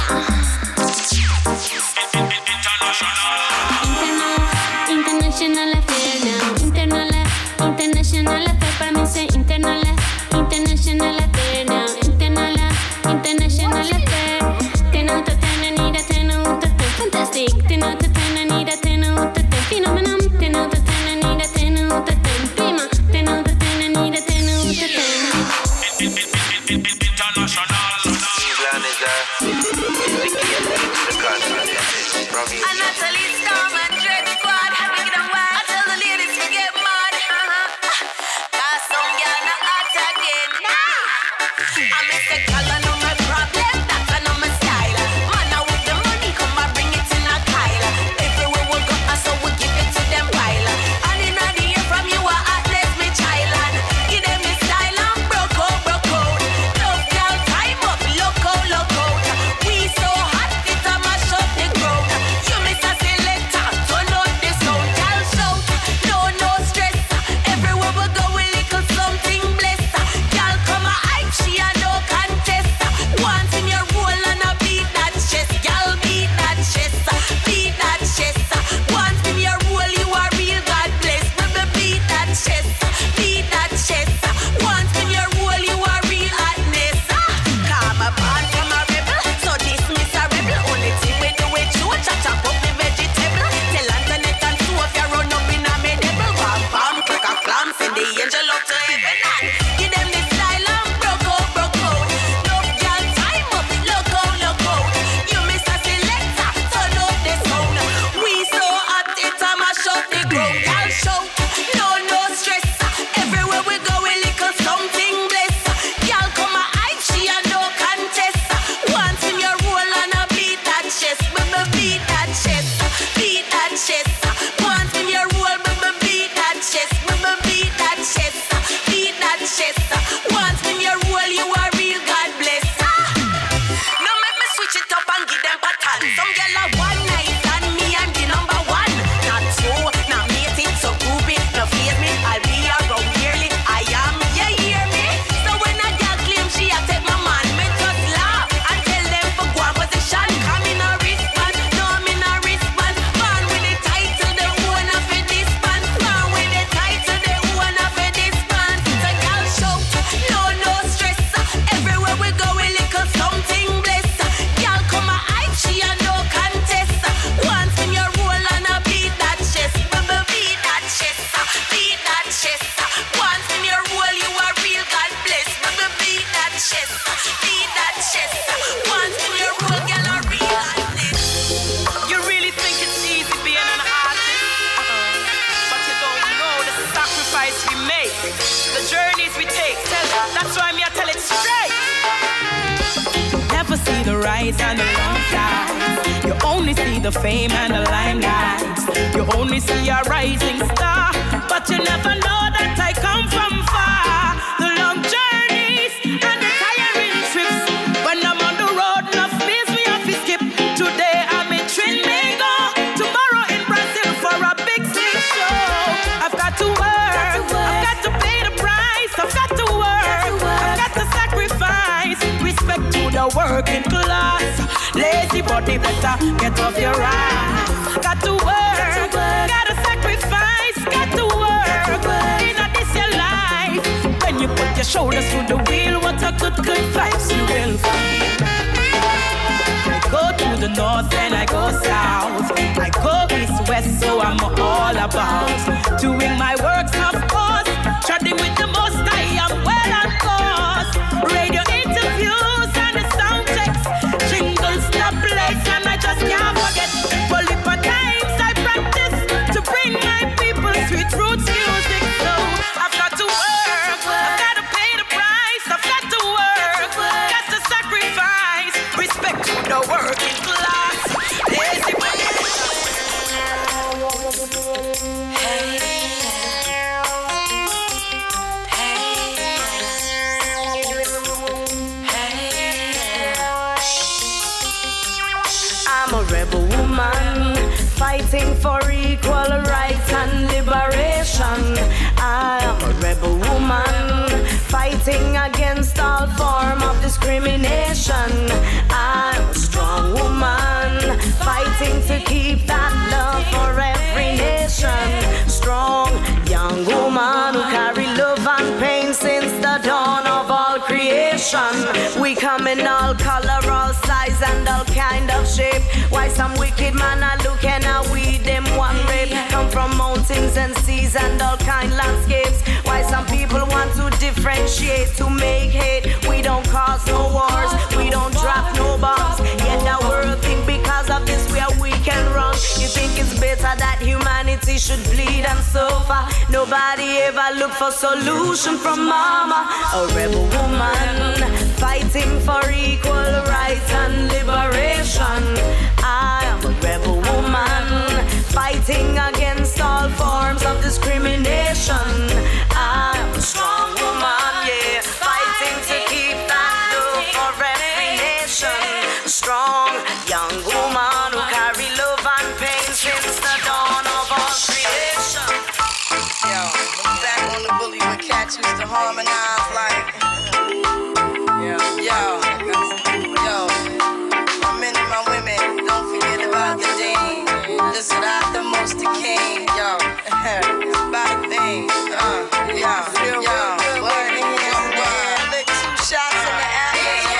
International affair now. International affair, para mí say international affair now. International affair. 10 out of 10, I need a 10 out of 10. Fantastic. 10 out of 10, I need a 10 out of 10. Phenomenon. 10 out of 10, I need a 10 out of 10. Prima. 10 out of 10, I need a 10 out of 10. International. England is the gateway to the continent. From your And Natalie Storm and Dread Squad, make them wild. I tell the ladies to get mad. Cause some girl not hot again. I miss the girl, I know my problem, that I know my style. Man, I with the money, come and bring it in a pile. Everywhere we go, so we give it to them pile. And in the year from you, I let me child. And give them the style and broke out. Love girl, time up, look out. We so hot, it a mash up the ground. You miss a selector, turn out the sound. Girl shout, no stress. Everywhere we go, we little something bless. Girl come a hype, she a no contest. Once in your role, you are real God bless. Now make me switch it up and give them pattern. Some girl are one night and me I'm the number one. Not so, not mating, so groupie, no fear me. I'll be around yearly. I am, yeah, hear me. So when a girl claim she a take my man, me just laugh and tell them for go on position. Come in a wristband, no I'm in a wristband. Man with the title, the owner for this band. Man with the title, the owner for this band. So girl shout, no stress. Everywhere we go, we little something bless. Girl come a hype, she a no contest. Once in your roll and a beat that chest. Beat that chest, beat that chest. Once in your roll, you are real God bless. Beat that chest, beat that chest. Once in your roll, girl are real God bless. You really think it's easy being an artist? But you don't know the sacrifice we make, the journeys we take. That's why me I tell it straight. Never see the rise and the long flies. You only see the fame and the limelight. You only see a rising star, but you never know that I come from far. The long journeys and the tiring trips. When I'm on the road, enough means me have to skip. Today I'm in Trinidad, tomorrow in Brazil for a big stage show. I've got to work, I've got to pay the price. I've got to work, I've got to sacrifice. Respect to the working class. Lazy body better get off your ass. Got to work, gotta sacrifice. Got to work, in this your life. When you put your shoulders to the wheel, what a good vibes you will feel. I go to the north and I go south. I go east, west, so I'm all about doing my works, of course. Chatting with the most I am well on course. Radio interviews and the sound checks. Jingles, the place, and I just can't forget. For times I practice to bring my people sweet roots music. So I've got to work, I've got to pay the price. I've got to work, got to sacrifice. Respect to the working class. Lazy I'm a rebel woman, fighting for equal rights and liberation. I am a rebel woman, fighting against all form of discrimination. I'm a strong woman, fighting to keep that love for every nation. Strong young woman who carry love and pain since the dawn of all creation. We come in all color, all size and all kind of shape. Why some wicked man are looking at we them one rape. Come from mountains and seas and all kind landscapes. Why some people want to differentiate, to make hate. We don't cause no wars, we don't drop no bombs. Yet the world think because of this we are weak and wrong. You think it's better that humanity should bleed and suffer. Nobody ever look for solution from mama. A rebel woman, fighting for equal rights and liberation. I am a rebel woman, fighting against all forms of discrimination. I am a strong woman, yeah, fighting to keep that love for every nation. A strong young woman who carry love and pain since the dawn of all creation. Yo, I'm back on the bully with cats used to harmonize like. Yo, my men and my women, don't forget about the dame. Listen out the most the king, yo. It's about a thing, what in here, lick 2 shots in the ass.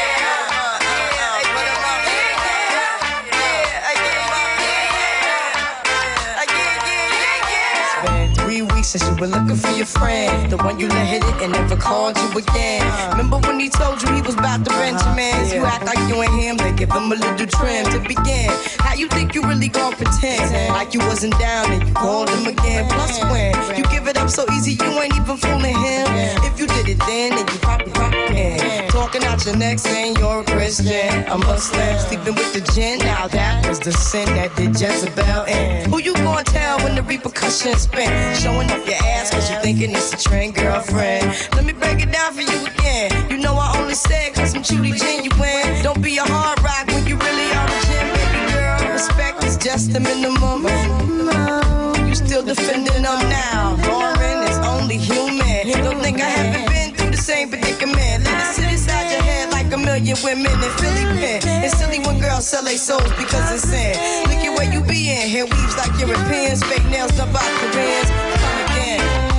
Since you were looking for your friend, the one you let hit it and never called you again. Remember when he told you he was about to Benjamins? You act like you ain't him, they give him a little trim to begin. How you think you really gon' pretend like you wasn't down and you called him again? Plus when you give it up so easy, you ain't even fooling him. If you did it then you probably in. Talking out but your next saying you're a Christian, a Muslim, sleeping with the gin. Now that was the sin that did Jezebel in. Who you gonna tell when the repercussions spin? Showing up your ass cause you thinking it's a trend, girlfriend. Let me break it down for you again. You know I only said cause I'm truly genuine. Don't be a hard rock when you really are a gem, baby girl. Respect is just the minimum. You still defending them now. Lauren is only human. Don't think I haven't been through the same predicament. Let it sit inside your head like a million women in Philly pen. It's silly when girls sell their souls because it's sin. Look at where you be in. Hair weaves like Europeans. Fake nails done by Koreans. Come again.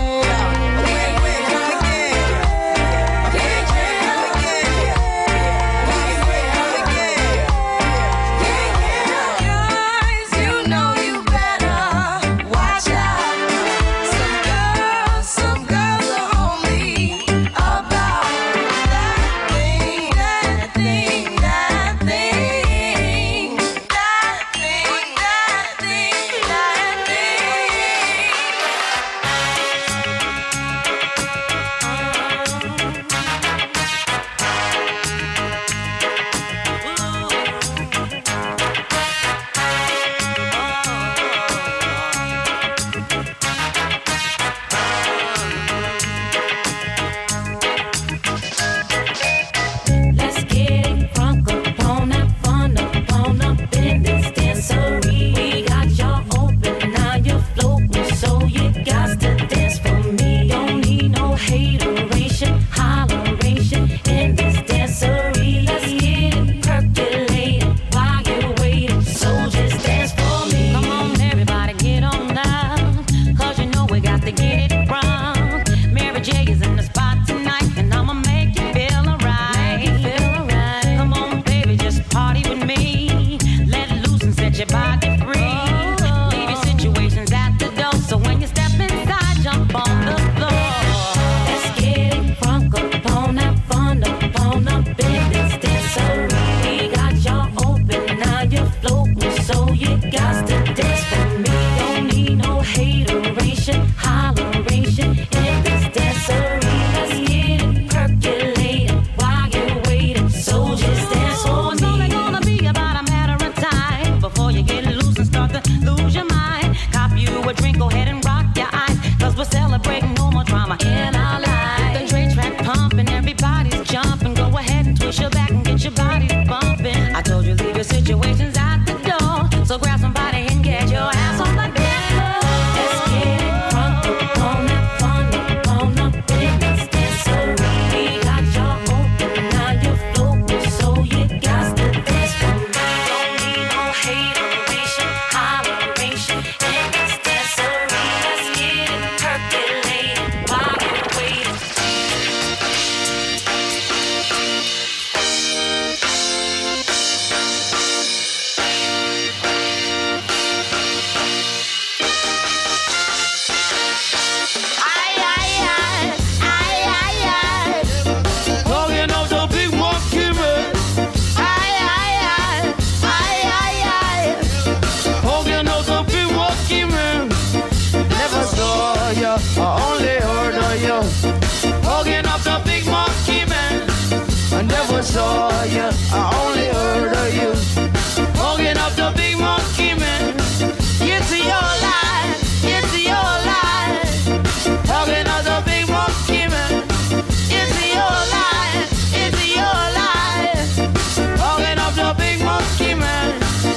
saw you, I only heard of you. Hugging up the big monkey man. It's your life, it's your life. Hugging up the big monkey man. It's your life, it's your life. Hugging up the big monkey man.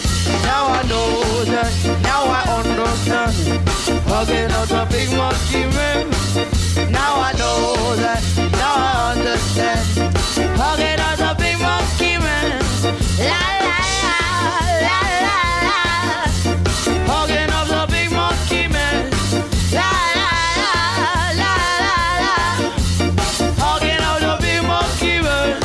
Now I know that, now I understand. Hugging up the big monkey man. Now I know that, now I understand. Hugging up the big monkey man. La la la la la la. Hugging up the big monkey man. La la la la la la. Hugging up the big monkey man.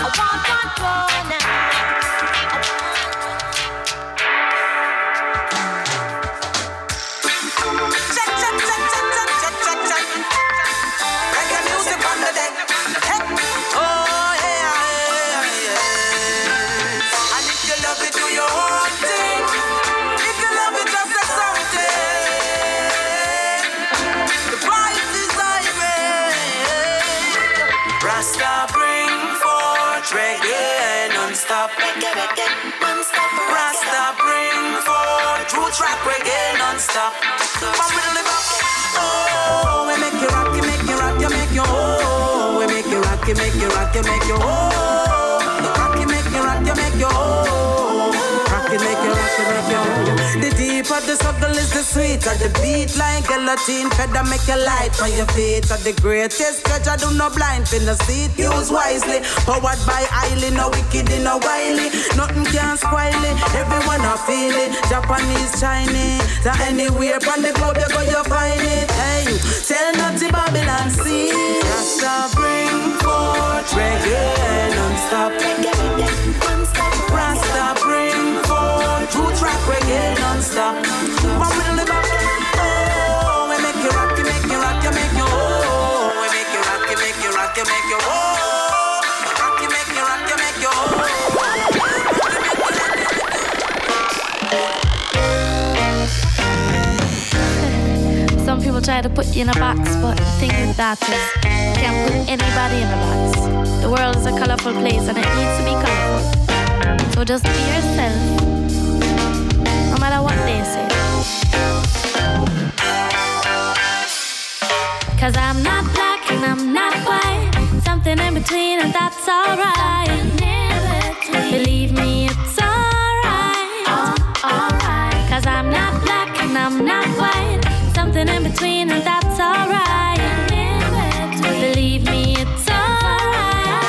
want now. Reggae music on the deck. Oh yeah. And if you love it, do your own thing. If you love it, just say something. The vibes is irate. Rasta bring forth reggae non-stop. Rasta bring forth true track reggae non-stop. Come with the back. Oh, we make you rock, you make you rock, you make you oh. We make you rock, you make you rock, you make you oh. Rock, you make you rock, you make you oh. Rock, you make you rock, you make you oh. The deeper the struggle is the sweeter. The beat like guillotine, feather make you light on your feet. The greatest treasure, do no blind fin the seat. Use wisely, powered by highly, no wicked, no wily. Nothing can spoil it, everyone a feel it. Japanese, Chinese, so anywhere from the globe you go, you find it. Hey, tell not the Babylon see. Rasta bring forth reggae non-stop. Rasta bring forth true track reggae non-stop. One with the back. Oh, we make you rock, you make you rock, you make you oh. We make you rock, you make you rock, you make you oh. Rock, you make you rock, you make you oh. Some people try to put you in a box, but the thing with that is you can't put anybody in a box. The world is a colorful place and it needs to be colorful. So just be yourself, no matter what they say. Cause I'm not black and I'm not white, something in between and that's alright. Believe me, it's alright. Cause I'm not black and I'm not white, something in between and that's alright. Believe me, it's alright.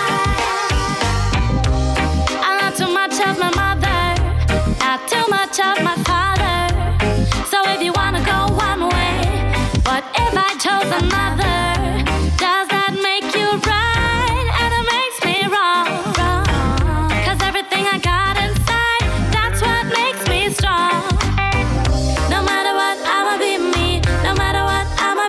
I'm not too much of my mother, not too much of my father. So if you wanna go one way, what if I chose another? Does that make you right? And it makes me wrong. Cause everything I got inside, that's what makes me strong. No matter what, I'ma be me. No matter what, I'ma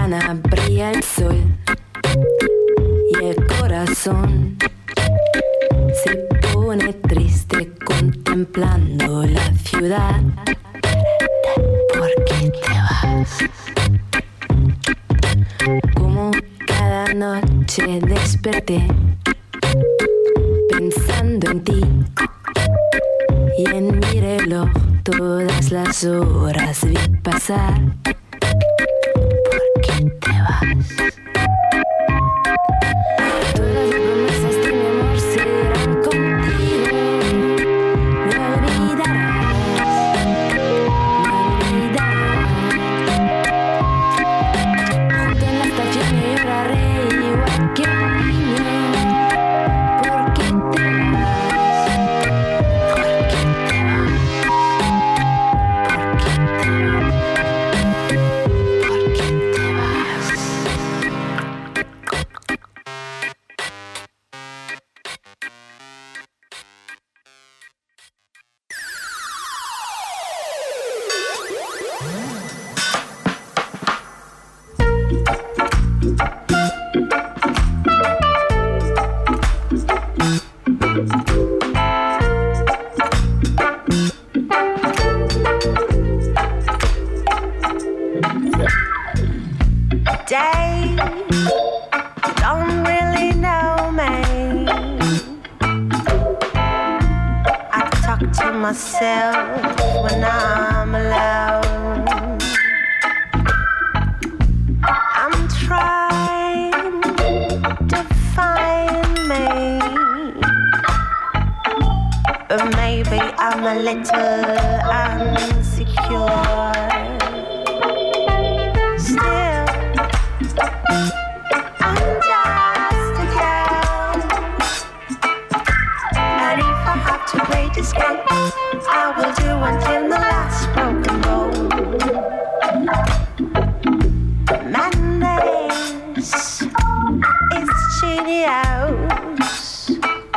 ventana brilla el sol y el corazón se pone triste contemplando la ciudad. ¿Por qué te vas? Como cada noche desperté pensando en ti y en mi reloj todas las horas vi pasar. ¿Por qué te vas? Todas las promesas de mi amor serán contigo. Me olvidarás, junto en la estación y lloraré igual que un niño. ¿Por qué te vas? ¿Por qué te vas? ¿Por qué te vas? ¿Por qué te vas? Day, don't really know me. I talk to myself when I'm alone. I'm trying to find me, but maybe I'm a little insecure. Still, I'm just a girl, and if I have to play this game, I will do until the last broken bone. Madness is genius.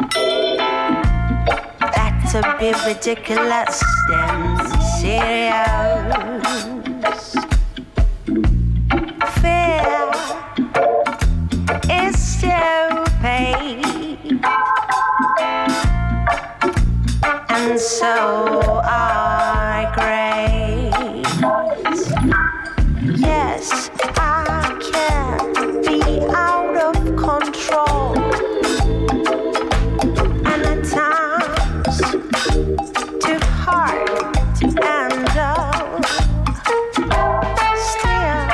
That's a bit ridiculous and serious. Fear is stupid, and so are grace. Yes, I can be out of control, and at times too hard to handle. Still,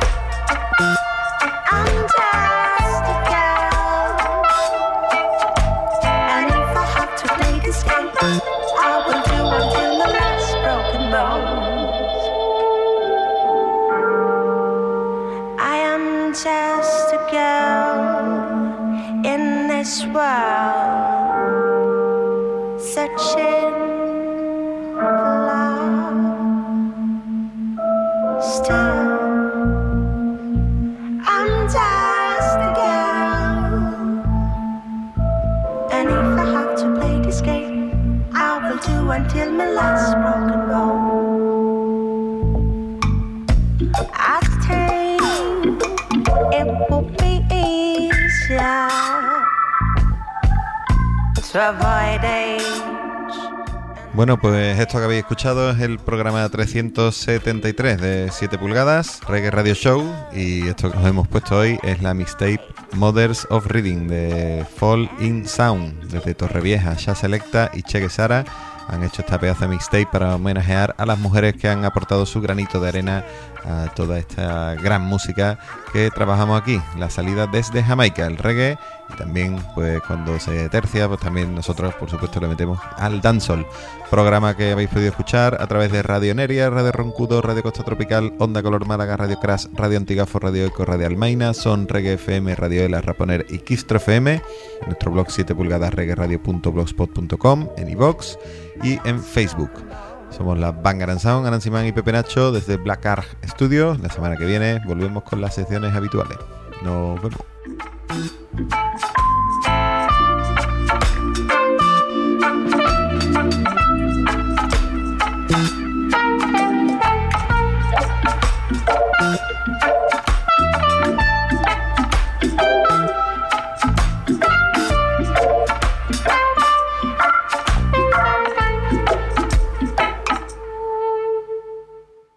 I'm just a girl, and if I have to play this game, I will do until the last broken bones. I am just a girl in this world, searching for love. Still, I'm just a girl, and if I have to play this game, I will do until my last broken bone. I think it will be easier to avoid age. Bueno, pues esto que habéis escuchado es el programa 373 de 7 pulgadas, Reggae Radio Show, y esto que os hemos puesto hoy es la mixtape Mothers of Reading de Fall in Sound, desde Torrevieja, Sha Selecta y Che Guesara han hecho esta pedazo de mixtape para homenajear a las mujeres que han aportado su granito de arena a toda esta gran música que trabajamos aquí, la salida desde Jamaica, el reggae, y también pues cuando se tercia, pues también nosotros por supuesto le metemos al dancehall. Programa que habéis podido escuchar a través de Radio Neria, Radio Roncudo, Radio Costa Tropical, Onda Color Málaga, Radio Crash, Radio Antigafo, Radio Eco, Radio Almaina, Son Reggae FM, Radio Ela, Raponer y Kistro FM, en nuestro blog 7 pulgadas reggaeradio.blogspot.com, en iVox y en Facebook. Somos la Bangaran Sound, Aran Simán y Pepe Nacho desde Black Ark Studios. La semana que viene volvemos con las secciones habituales. Nos vemos.